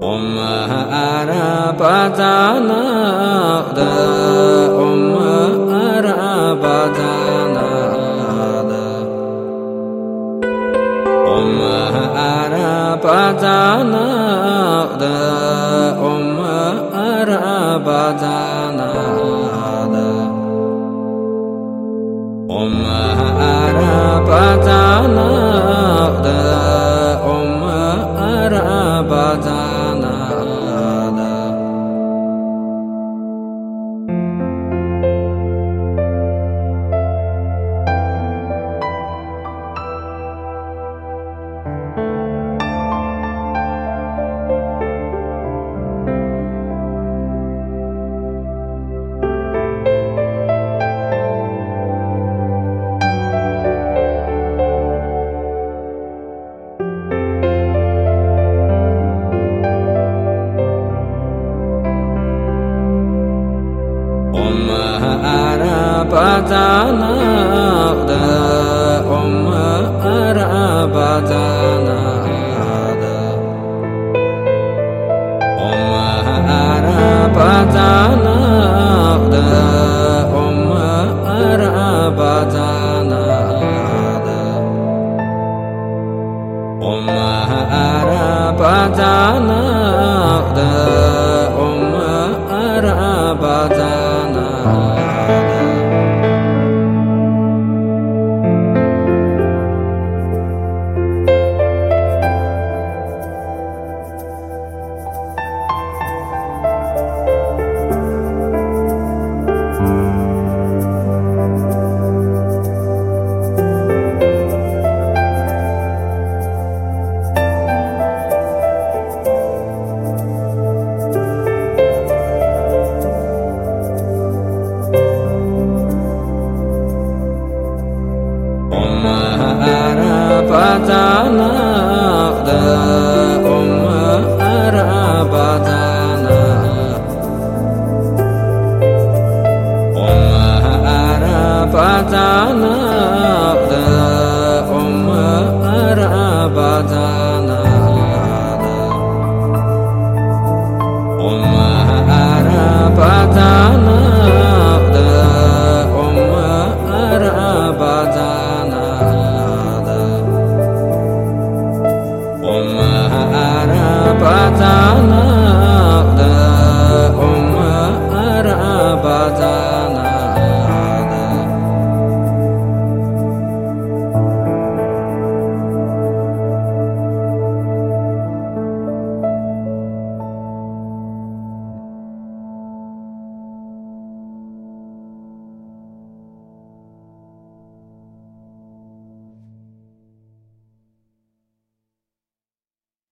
Om Arabadana da Om Arabadana da Om Arabadana da Om Arabadana da Om Arabadana da Om Arabadana Om Arabadana da Om Arabadana da Om Arabadana da Om Arabadana da Om Arabadana da Om Arabadana Om Arabadana da Om Arabadana Om Arabadana da Om Arabadana Om Arabadana da Om Arabadana Om Arabadana